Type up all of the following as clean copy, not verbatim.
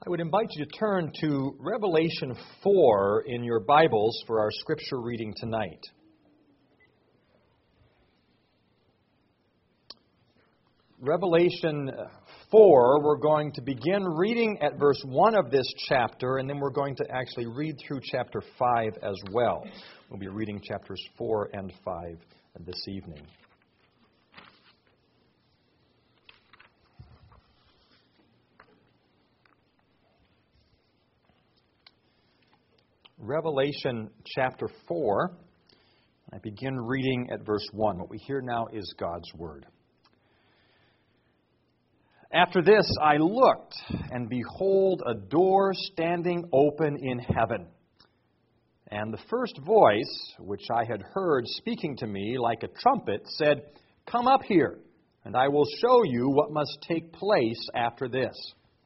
I would invite you to turn to Revelation 4 in your Bibles for our scripture reading tonight. Revelation 4, we're going to begin reading at verse 1 of this chapter, and then we're going to actually read through chapter 5 as well. We'll be reading chapters 4 and 5 this evening. Revelation chapter 4, I begin reading at verse 1. What we hear now is God's Word. After this I looked, and behold, a door standing open in heaven. And the first voice, which I had heard speaking to me like a trumpet, said, "Come up here, and I will show you what must take place after this."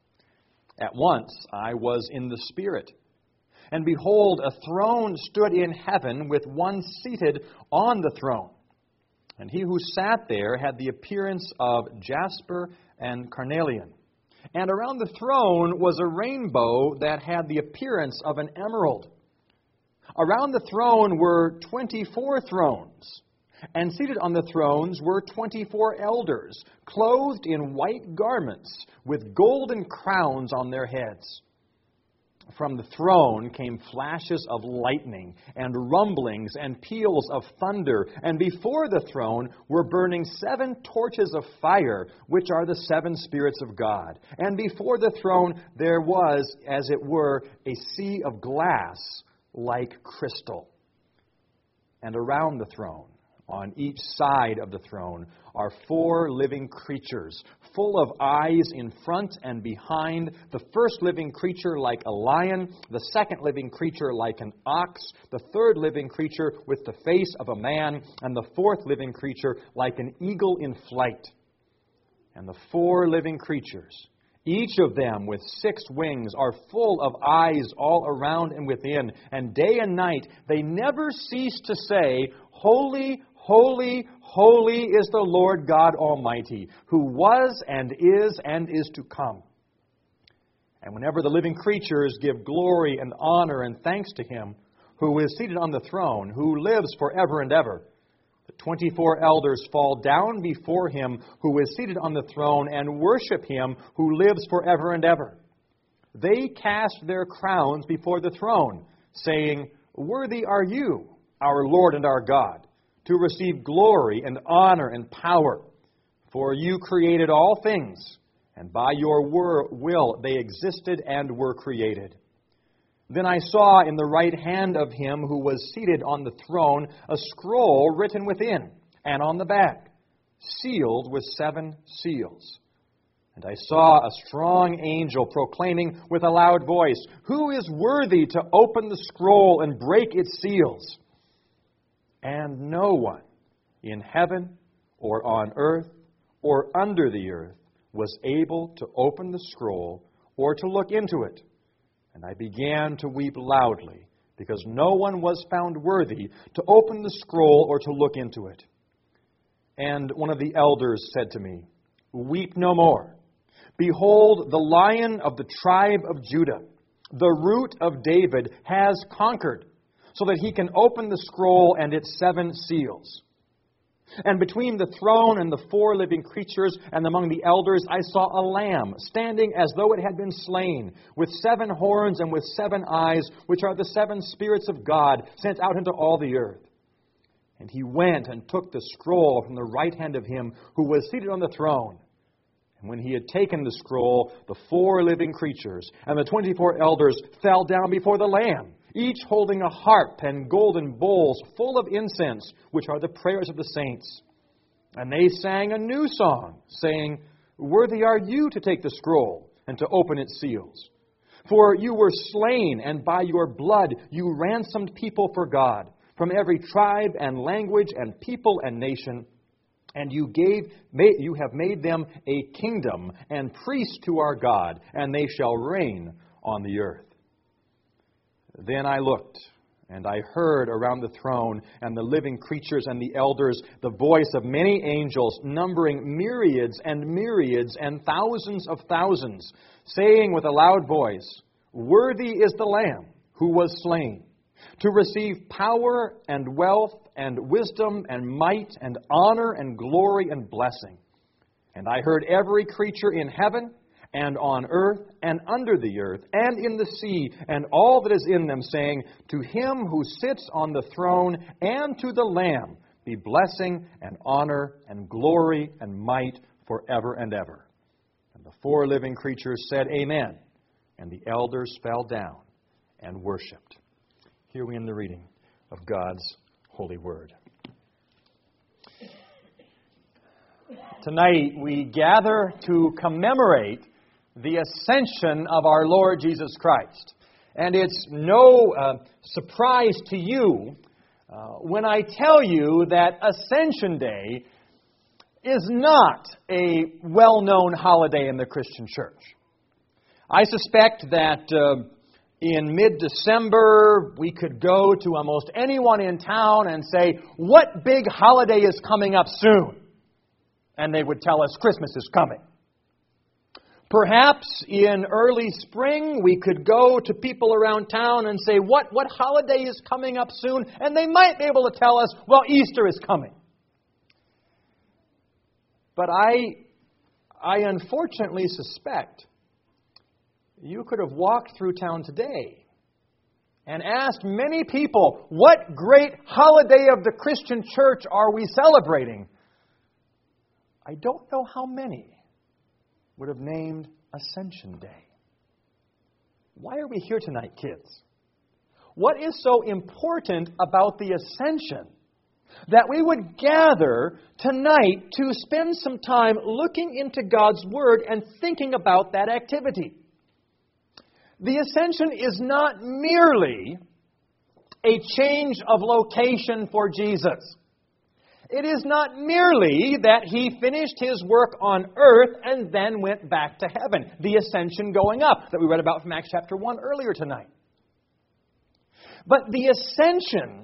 At once I was in the Spirit. And behold, a throne stood in heaven with one seated on the throne. And he who sat there had the appearance of jasper and carnelian. And around the throne was a rainbow that had the appearance of an emerald. Around the throne were 24 thrones, and seated on the thrones were 24 elders, clothed in white garments, with golden crowns on their heads. From the throne came flashes of lightning, and rumblings, and peals of thunder, and before the throne were burning 7 torches of fire, which are the 7 spirits of God. And before the throne there was, as it were, a sea of glass like crystal. And around the throne, on each side of the throne, are 4 living creatures, full of eyes in front and behind. The first living creature like a lion, the second living creature like an ox, the third living creature with the face of a man, and the fourth living creature like an eagle in flight. And the 4 living creatures, each of them with 6 wings, are full of eyes all around and within, and day and night they never cease to say, "Holy, holy, holy is the Lord God Almighty, who was and is to come." And whenever the living creatures give glory and honor and thanks to Him who is seated on the throne, who lives forever and ever, the 24 elders fall down before Him who is seated on the throne and worship Him who lives forever and ever. They cast their crowns before the throne, saying, "Worthy are you, our Lord and our God, to receive glory and honor and power. For you created all things, and by your will they existed and were created." Then I saw in the right hand of Him who was seated on the throne a scroll written within and on the back, sealed with 7 seals. And I saw a strong angel proclaiming with a loud voice, "Who is worthy to open the scroll and break its seals?" And no one in heaven or on earth or under the earth was able to open the scroll or to look into it. And I began to weep loudly, because no one was found worthy to open the scroll or to look into it. And one of the elders said to me, "Weep no more. Behold, the Lion of the tribe of Judah, the Root of David, has conquered, so that He can open the scroll and its 7 seals." And between the throne and the 4 living creatures and among the elders, I saw a lamb standing as though it had been slain, with 7 horns and with 7 eyes, which are the 7 spirits of God sent out into all the earth. And He went and took the scroll from the right hand of Him who was seated on the throne. And when He had taken the scroll, the 4 living creatures and the 24 elders fell down before the Lamb, each holding a harp and golden bowls full of incense, which are the prayers of the saints. And they sang a new song, saying, "Worthy are you to take the scroll and to open its seals. For you were slain, and by your blood you ransomed people for God, from every tribe and language and people and nation. And you have made them a kingdom and priests to our God, and they shall reign on the earth." Then I looked, And I heard around the throne and the living creatures and the elders the voice of many angels, numbering myriads and myriads and thousands of thousands, saying with a loud voice, "Worthy is the Lamb who was slain, to receive power and wealth and wisdom and might and honor and glory and blessing." And I heard every creature in heaven and on earth, and under the earth, and in the sea, and all that is in them, saying, "To him who sits on the throne and to the Lamb be blessing and honor and glory and might forever and ever." And the four living creatures said, "Amen." And the elders fell down and worshipped. Here we end the reading of God's holy word. Tonight we gather to commemorate the ascension of our Lord Jesus Christ. And it's no surprise to you when I tell you that Ascension Day is not a well-known holiday in the Christian church. I suspect that in mid-December we could go to almost anyone in town and say, "What big holiday is coming up soon?" And they would tell us, "Christmas is coming." Perhaps in early spring, we could go to people around town and say, what holiday is coming up soon? And they might be able to tell us, "Well, Easter is coming." But I unfortunately suspect you could have walked through town today and asked many people, "What great holiday of the Christian church are we celebrating?" I don't know how many would have named Ascension Day. Why are we here tonight, kids? What is so important about the Ascension that we would gather tonight to spend some time looking into God's Word and thinking about that activity? The Ascension is not merely a change of location for Jesus. It is not merely that He finished His work on earth and then went back to heaven. The ascension going up that we read about from Acts chapter 1 earlier tonight. But the ascension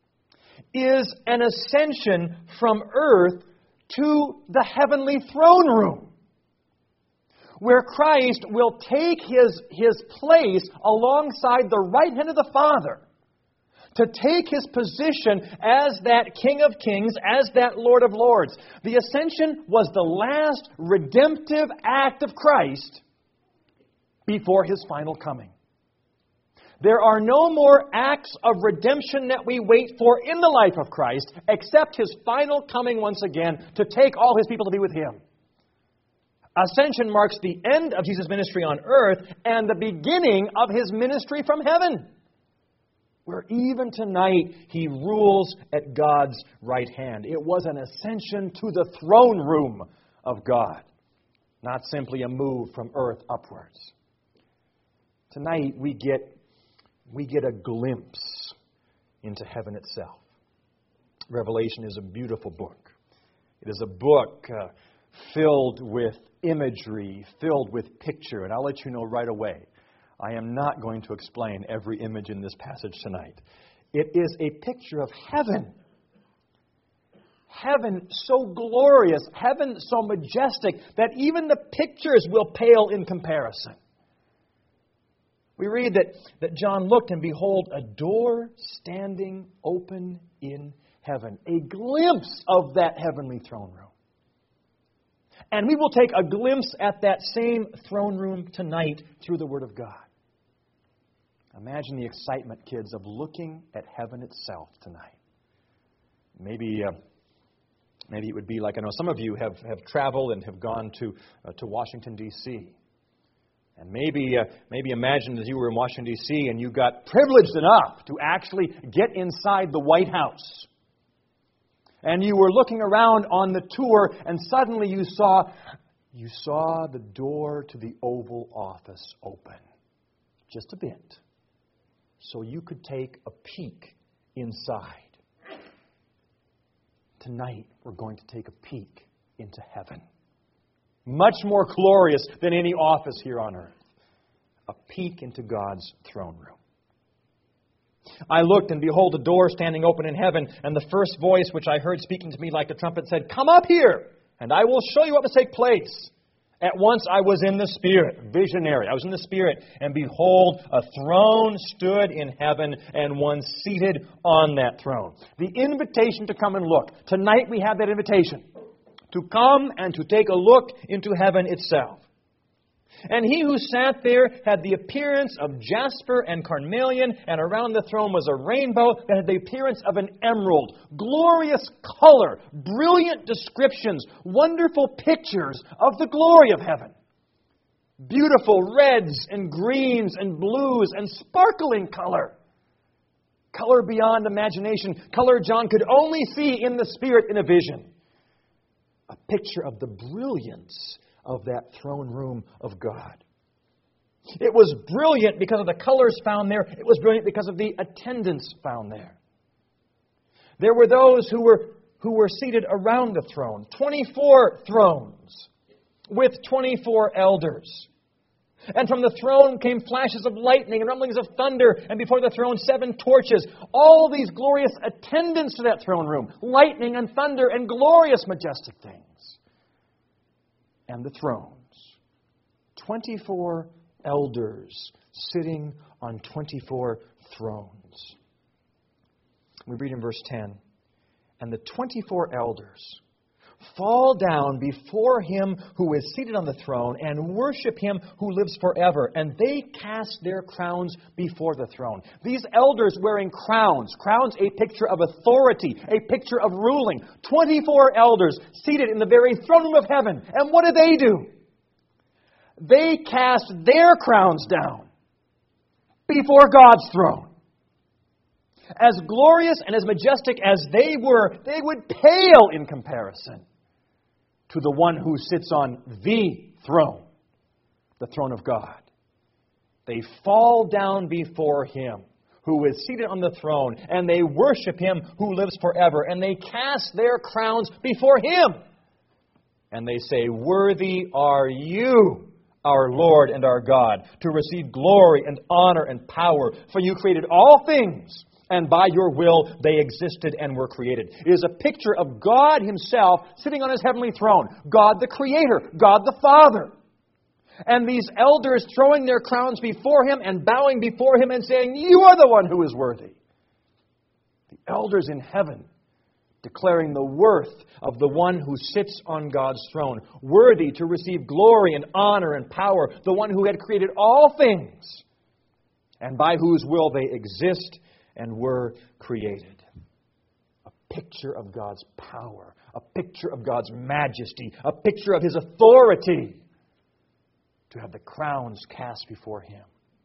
is an ascension from earth to the heavenly throne room, where Christ will take His place alongside the right hand of the Father, to take His position as that King of Kings, as that Lord of Lords. The ascension was the last redemptive act of Christ before His final coming. There are no more acts of redemption that we wait for in the life of Christ, except His final coming once again to take all His people to be with Him. Ascension marks the end of Jesus' ministry on earth and the beginning of His ministry from heaven, where even tonight He rules at God's right hand. It was an ascension to the throne room of God, not simply a move from earth upwards. Tonight we get a glimpse into heaven itself. Revelation is a beautiful book. It is a book filled with imagery, filled with picture, and I'll let you know right away, I am not going to explain every image in this passage tonight. It is a picture of heaven. Heaven so glorious, heaven so majestic, that even the pictures will pale in comparison. We read that John looked, and behold, a door standing open in heaven. A glimpse of that heavenly throne room. And we will take a glimpse at that same throne room tonight through the Word of God. Imagine the excitement, kids, of looking at heaven itself tonight. Maybe it would be like, I know some of you have traveled and have gone to Washington, D.C. And maybe imagine that you were in Washington, D.C. and you got privileged enough to actually get inside the White House. And you were looking around on the tour, and suddenly you saw the door to the Oval Office open. Just a bit. So you could take a peek inside. Tonight, we're going to take a peek into heaven. Much more glorious than any office here on earth. A peek into God's throne room. I looked, and behold, a door standing open in heaven, and the first voice which I heard speaking to me like a trumpet said, "Come up here, and I will show you what must take place." At once I was in the Spirit, visionary. I was in the Spirit, and behold, a throne stood in heaven, and one seated on that throne. The invitation to come and look. Tonight we have that invitation to come and to take a look into heaven itself. And he who sat there had the appearance of jasper and carnelian, and around the throne was a rainbow that had the appearance of an emerald. Glorious color, brilliant descriptions, wonderful pictures of the glory of heaven. Beautiful reds and greens and blues and sparkling color. Color beyond imagination. Color John could only see in the Spirit in a vision. A picture of the brilliance of that throne room of God. It was brilliant because of the colors found there. It was brilliant because of the attendants found there. There were those who were seated around the throne. 24 thrones with 24 elders. And from the throne came flashes of lightning and rumblings of thunder, and before the throne 7 torches. All these glorious attendants to that throne room. Lightning and thunder and glorious majestic things. And the thrones. 24 elders sitting on 24 thrones. We read in verse 10, "And the 24 elders fall down before Him who is seated on the throne and worship Him who lives forever. And they cast their crowns before the throne." These elders wearing crowns. Crowns, a picture of authority, a picture of ruling. 24 elders seated in the very throne room of heaven. And what do? They cast their crowns down before God's throne. As glorious and as majestic as they were, they would pale in comparison to the one who sits on the throne of God. They fall down before Him who is seated on the throne, and they worship Him who lives forever, and they cast their crowns before Him. And they say, "Worthy are you, our Lord and our God, to receive glory and honor and power, for you created all things, and by your will they existed and were created." It is a picture of God Himself sitting on His heavenly throne. God the Creator. God the Father. And these elders throwing their crowns before Him and bowing before Him and saying, "You are the one who is worthy." The elders in heaven declaring the worth of the one who sits on God's throne. Worthy to receive glory and honor and power. The one who had created all things. And by whose will they exist and were created. A picture of God's power, a picture of God's majesty, a picture of His authority, to have the crowns cast before Him.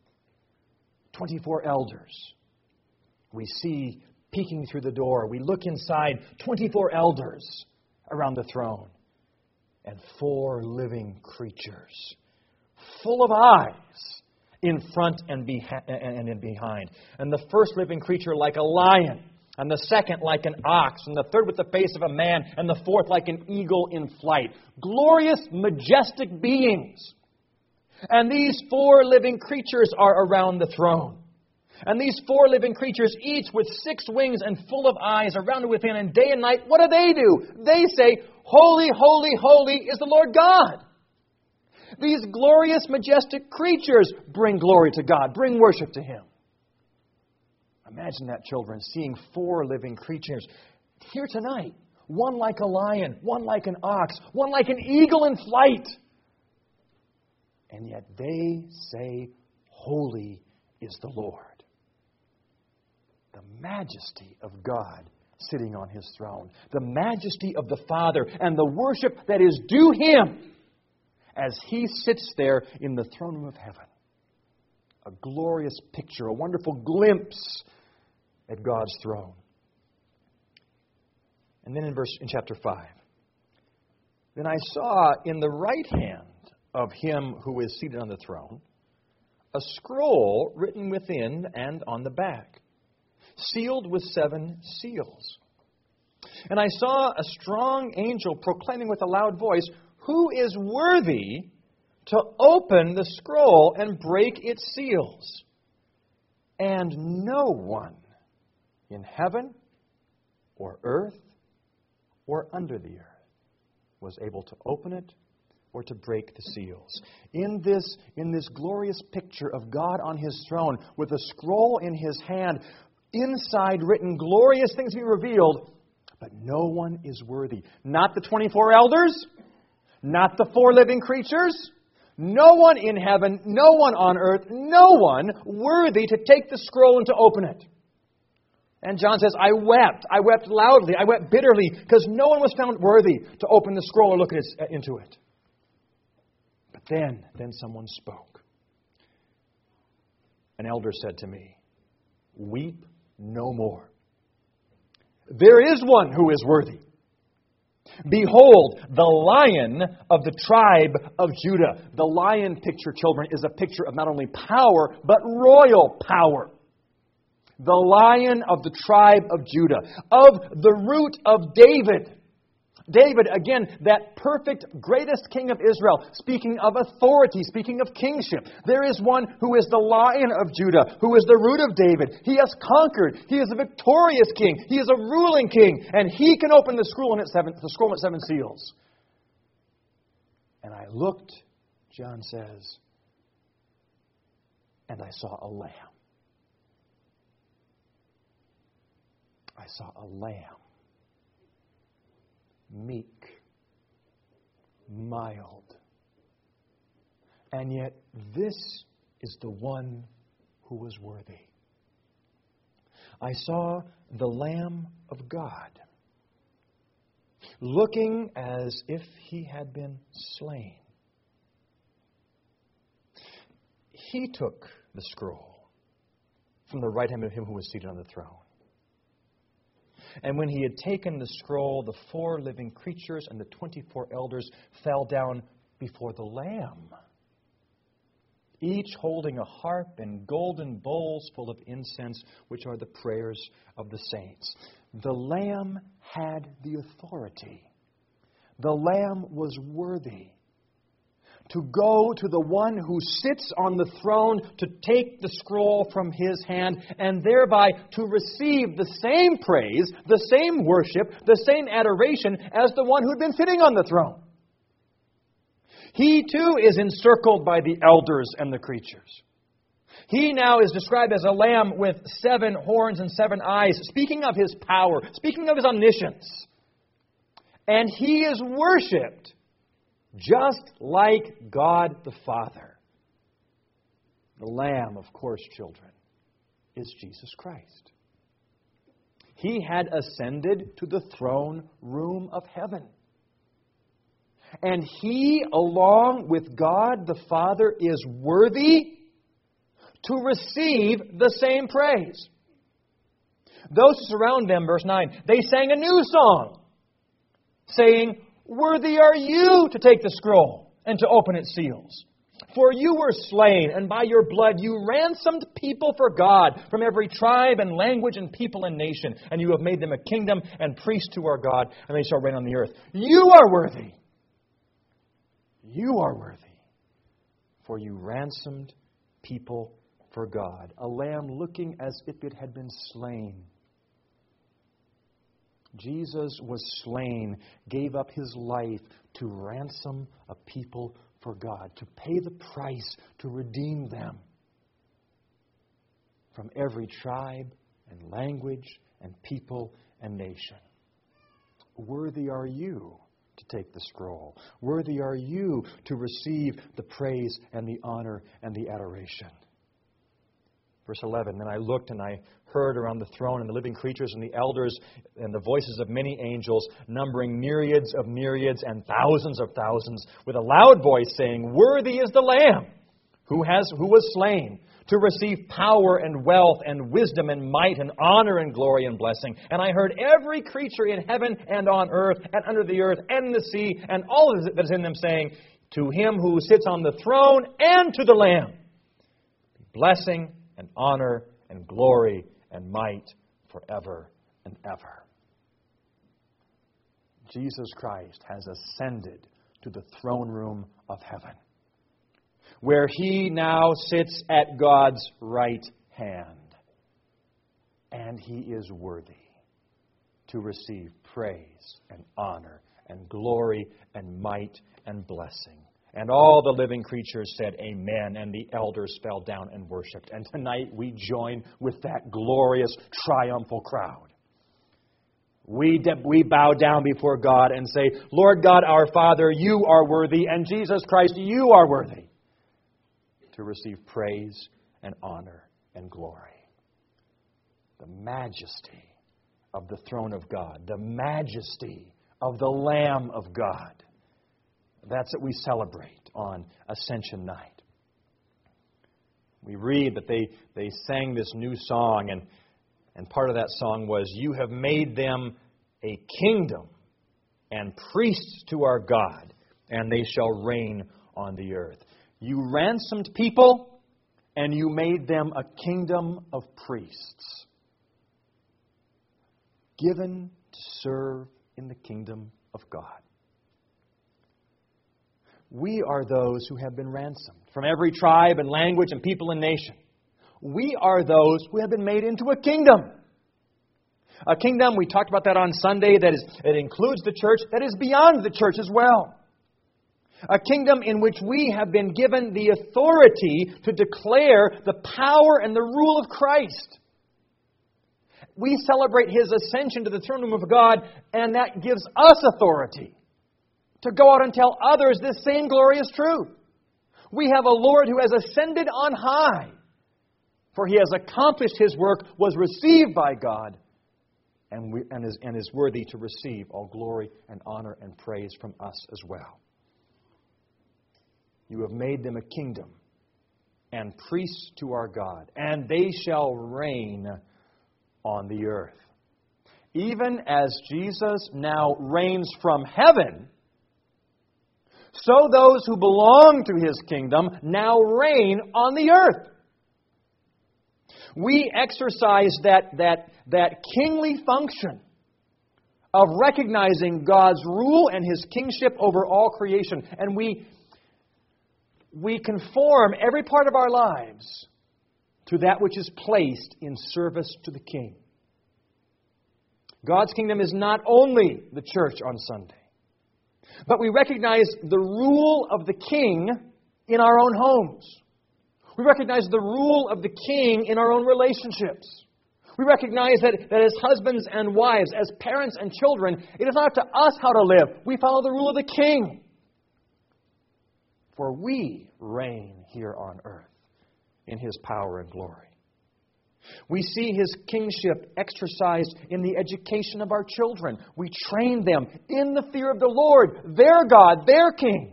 24 elders. We see peeking through the door. We look inside. 24 elders around the throne. And 4 living creatures, full of eyes, in front and behind. And the first living creature like a lion, and the second like an ox, and the third with the face of a man, and the fourth like an eagle in flight. Glorious, majestic beings. And these 4 living creatures are around the throne. And these 4 living creatures, each with 6 wings and full of eyes around and within, and day and night, what do? They say, "Holy, holy, holy is the Lord God." These glorious, majestic creatures bring glory to God, bring worship to Him. Imagine that, children, seeing 4 living creatures here tonight. One like a lion, one like an ox, one like an eagle in flight. And yet they say, "Holy is the Lord." The majesty of God sitting on His throne. The majesty of the Father and the worship that is due Him as He sits there in the throne room of heaven. A glorious picture, a wonderful glimpse at God's throne. And then in chapter 5, "Then I saw in the right hand of Him who is seated on the throne a scroll written within and on the back, sealed with 7 seals. And I saw a strong angel proclaiming with a loud voice, 'Who is worthy to open the scroll and break its seals?' And no one in heaven or earth or under the earth was able to open it or to break the seals. In this glorious picture of God on His throne with a scroll in His hand, inside written glorious things being revealed, but no one is worthy. Not the 24 elders, not the 4 living creatures, no one in heaven, no one on earth, no one worthy to take the scroll and to open it. And John says, I wept loudly, I wept bitterly, because no one was found worthy to open the scroll or look into it. But then someone spoke. An elder said to me, weep no more. There is one who is worthy. Behold, the Lion of the tribe of Judah. The lion picture, children, is a picture of not only power, but royal power. The Lion of the tribe of Judah, of the root of David. David, again, that perfect, greatest king of Israel, speaking of authority, speaking of kingship. There is one who is the Lion of Judah, who is the root of David. He has conquered. He is a victorious king. He is a ruling king. And He can open the scroll and its 7 seals. And I looked, John says, and I saw a lamb. I saw a lamb. Meek, mild. And yet this is the one who was worthy. I saw the Lamb of God, looking as if He had been slain. He took the scroll from the right hand of Him who was seated on the throne. And when He had taken the scroll, the 4 living creatures and the 24 elders fell down before the Lamb, each holding a harp and golden bowls full of incense, which are the prayers of the saints. The Lamb had the authority. The Lamb was worthy to go to the one who sits on the throne to take the scroll from His hand and thereby to receive the same praise, the same worship, the same adoration as the one who had been sitting on the throne. He too is encircled by the elders and the creatures. He now is described as a lamb with 7 horns and 7 eyes, speaking of His power, speaking of His omniscience. And He is worshipped just like God the Father. The Lamb, of course, children, is Jesus Christ. He had ascended to the throne room of heaven. And He, along with God the Father, is worthy to receive the same praise. Those who surround them, verse 9, they sang a new song, saying, worthy are You to take the scroll and to open its seals. For You were slain, and by Your blood You ransomed people for God from every tribe and language and people and nation. And You have made them a kingdom and priests to our God, and they shall reign on the earth. You are worthy. You are worthy. For You ransomed people for God. A lamb looking as if it had been slain. Jesus was slain, gave up His life to ransom a people for God, to pay the price to redeem them from every tribe and language and people and nation. Worthy are You to take the scroll. Worthy are You to receive the praise and the honor and the adoration. Verse 11, then I looked and I heard around the throne and the living creatures and the elders and the voices of many angels, numbering myriads of myriads and thousands of thousands, with a loud voice saying, worthy is the Lamb who was slain to receive power and wealth and wisdom and might and honor and glory and blessing. And I heard every creature in heaven and on earth and under the earth and in the sea and all that is in them saying, to Him who sits on the throne and to the Lamb, blessing and honor and glory and might forever and ever. Jesus Christ has ascended to the throne room of heaven, where He now sits at God's right hand. And He is worthy to receive praise and honor and glory and might and blessing. And all the living creatures said, Amen, and the elders fell down and worshipped. And tonight we join with that glorious, triumphal crowd. We bow down before God and say, Lord God, our Father, You are worthy, and Jesus Christ, You are worthy to receive praise and honor and glory. The majesty of the throne of God, the majesty of the Lamb of God. That's what we celebrate on Ascension Night. We read that they sang this new song, and part of that song was, You have made them a kingdom and priests to our God, and they shall reign on the earth. You ransomed people, and You made them a kingdom of priests, given to serve in the kingdom of God. We are those who have been ransomed from every tribe and language and people and nation. We are those who have been made into a kingdom. A kingdom, we talked about that on Sunday, it includes the church, that is beyond the church as well. A kingdom in which we have been given the authority to declare the power and the rule of Christ. We celebrate His ascension to the throne room of God, and that gives us authority to go out and tell others this same glorious truth. We have a Lord who has ascended on high, for He has accomplished His work, was received by God, and is worthy to receive all glory and honor and praise from us as well. You have made them a kingdom and priests to our God, and they shall reign on the earth. Even as Jesus now reigns from heaven, so those who belong to His kingdom now reign on the earth. We exercise that kingly function of recognizing God's rule and His kingship over all creation. And we conform every part of our lives to that which is placed in service to the King. God's kingdom is not only the church on Sunday, but we recognize the rule of the King in our own homes. We recognize the rule of the King in our own relationships. We recognize that as husbands and wives, as parents and children, it is not up to us how to live. We follow the rule of the King. For we reign here on earth in His power and glory. We see His kingship exercised in the education of our children. We train them in the fear of the Lord, their God, their King.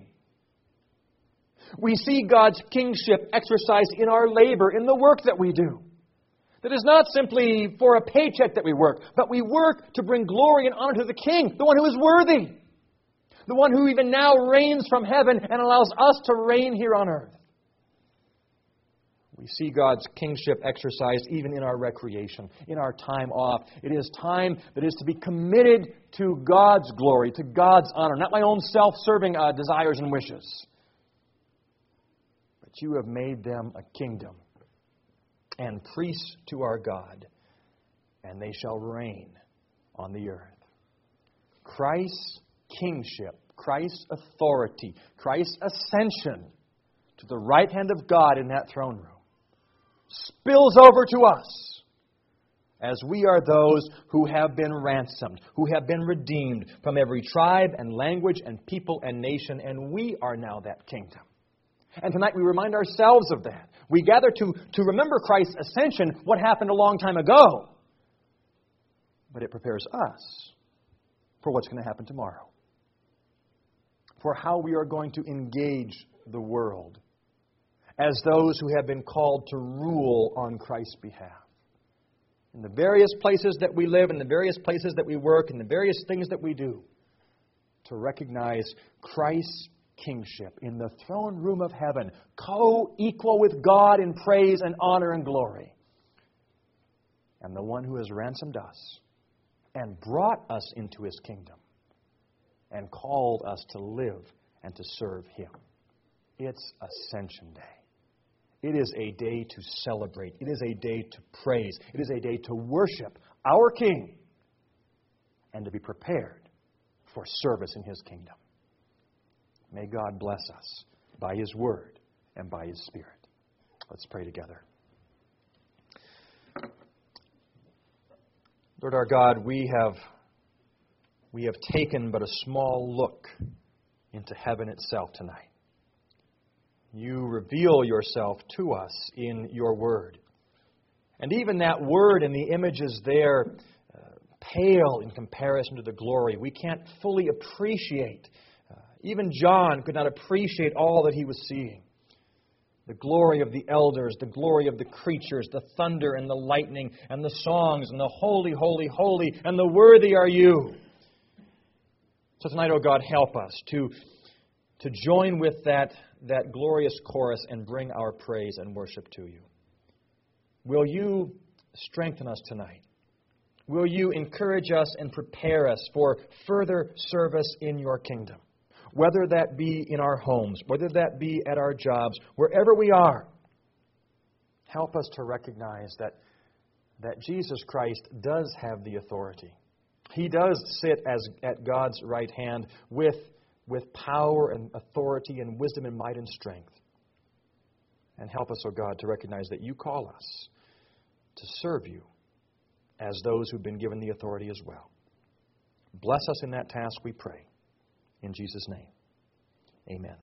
We see God's kingship exercised in our labor, in the work that we do. That is not simply for a paycheck that we work, but we work to bring glory and honor to the King, the one who is worthy, the one who even now reigns from heaven and allows us to reign here on earth. We see God's kingship exercised even in our recreation, in our time off. It is time that is to be committed to God's glory, to God's honor, not my own self-serving desires and wishes. But You have made them a kingdom and priests to our God, and they shall reign on the earth. Christ's kingship, Christ's authority, Christ's ascension to the right hand of God in that throne room spills over to us as we are those who have been ransomed, who have been redeemed from every tribe and language and people and nation, and we are now that kingdom. And tonight we remind ourselves of that. We gather to remember Christ's ascension, what happened a long time ago. But it prepares us for what's going to happen tomorrow. For how we are going to engage the world as those who have been called to rule on Christ's behalf. In the various places that we live, in the various places that we work, in the various things that we do, to recognize Christ's kingship in the throne room of heaven, co-equal with God in praise and honor and glory. And the one who has ransomed us and brought us into His kingdom and called us to live and to serve Him. It's Ascension Day. It is a day to celebrate. It is a day to praise. It is a day to worship our King and to be prepared for service in His kingdom. May God bless us by His Word and by His Spirit. Let's pray together. Lord our God, we have taken but a small look into heaven itself tonight. You reveal yourself to us in your Word. And even that Word and the images there pale in comparison to the glory. We can't fully appreciate. Even John could not appreciate all that he was seeing. The glory of the elders, the glory of the creatures, the thunder and the lightning and the songs and the holy, holy, holy, and the worthy are you. So tonight, oh God, help us to join with that glorious chorus and bring our praise and worship to you. Will you strengthen us tonight? Will you encourage us and prepare us for further service in your kingdom? Whether that be in our homes, whether that be at our jobs, wherever we are, help us to recognize that Jesus Christ does have the authority. He does sit at God's right hand with power and authority and wisdom and might and strength. And help us, O God, to recognize that you call us to serve you as those who've been given the authority as well. Bless us in that task, we pray. In Jesus' name, amen.